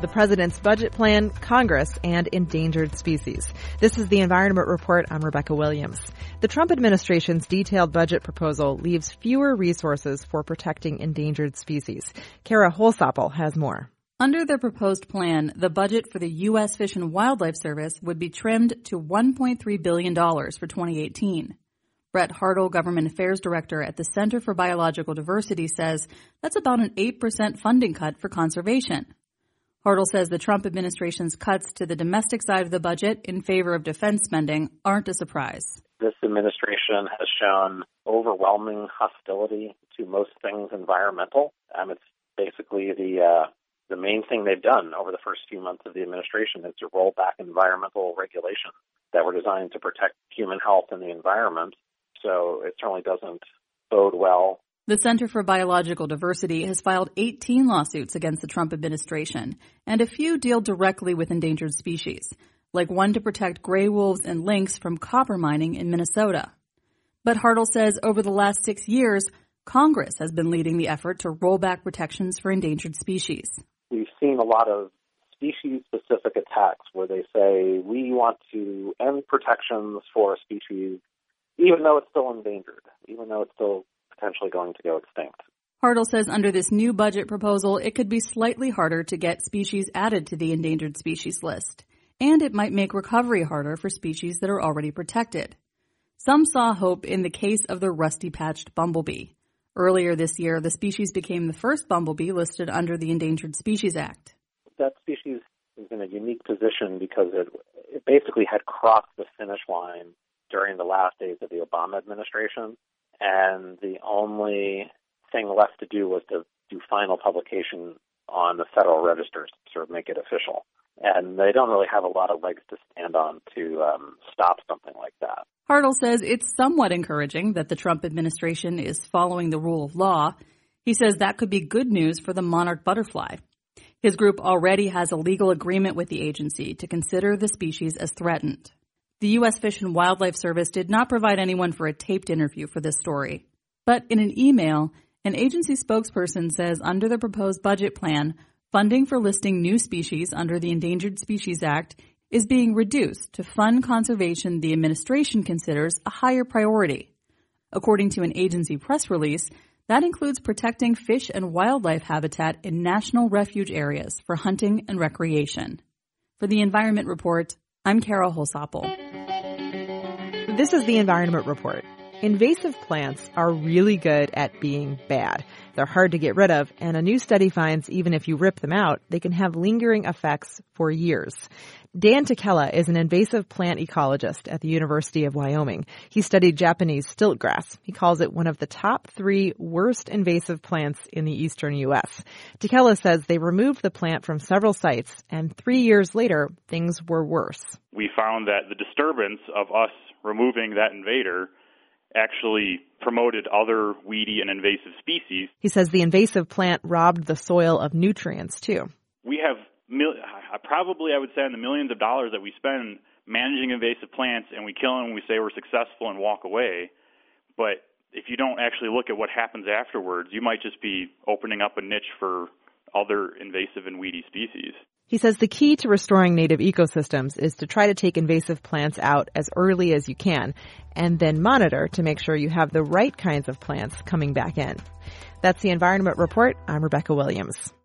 the president's budget plan, Congress, and endangered species. This is the Environment Report. I'm Rebecca Williams. The Trump administration's detailed budget proposal leaves fewer resources for protecting endangered species. Kara Holsapple has more. Under the proposed plan, the budget for the U.S. Fish and Wildlife Service would be trimmed to $1.3 billion for 2018. Brett Hartle, Government Affairs Director at the Center for Biological Diversity, says that's about an 8% funding cut for conservation. Hartle says the Trump administration's cuts to the domestic side of the budget in favor of defense spending aren't a surprise. This administration has shown overwhelming hostility to most things environmental. It's basically the main thing they've done over the first few months of the administration is to roll back environmental regulations that were designed to protect human health and the environment. So it certainly doesn't bode well. The Center for Biological Diversity has filed 18 lawsuits against the Trump administration, and a few deal directly with endangered species, like one to protect gray wolves and lynx from copper mining in Minnesota. But Hartle says over the last 6 years, Congress has been leading the effort to roll back protections for endangered species. We've seen a lot of species-specific attacks where they say, we want to end protections for a species even though it's still endangered, even though it's still potentially going to go extinct. Hartle says under this new budget proposal, it could be slightly harder to get species added to the endangered species list, and it might make recovery harder for species that are already protected. Some saw hope in the case of the rusty-patched bumblebee. Earlier this year, the species became the first bumblebee listed under the Endangered Species Act. That species is in a unique position because it basically had crossed the finish line during the last days of the Obama administration, and the only thing left to do was to do final publication on the Federal Register to sort of make it official. And they don't really have a lot of legs to stand on to stop something like that. Hartle says it's somewhat encouraging that the Trump administration is following the rule of law. He says that could be good news for the monarch butterfly. His group already has a legal agreement with the agency to consider the species as threatened. The U.S. Fish and Wildlife Service did not provide anyone for a taped interview for this story. But in an email, an agency spokesperson says under the proposed budget plan, funding for listing new species under the Endangered Species Act is being reduced to fund conservation the administration considers a higher priority. According to an agency press release, that includes protecting fish and wildlife habitat in national refuge areas for hunting and recreation. For the Environment Report, I'm Kara Holsapple. This is the Environment Report. Invasive plants are really good at being bad. They're hard to get rid of, and a new study finds even if you rip them out, they can have lingering effects for years. Dan Tikela is an invasive plant ecologist at the University of Wyoming. He studied Japanese stiltgrass. He calls it one of the top 3 worst invasive plants in the eastern U.S. Tikela says they removed the plant from several sites, and 3 years later, things were worse. We found that the disturbance of us removing that invader actually promoted other weedy and invasive species. He says the invasive plant robbed the soil of nutrients, too. We have I would say in the millions of dollars that we spend managing invasive plants, and we kill them and we say we're successful and walk away. But if you don't actually look at what happens afterwards, you might just be opening up a niche for other invasive and weedy species. He says the key to restoring native ecosystems is to try to take invasive plants out as early as you can and then monitor to make sure you have the right kinds of plants coming back in. That's the Environment Report. I'm Rebecca Williams.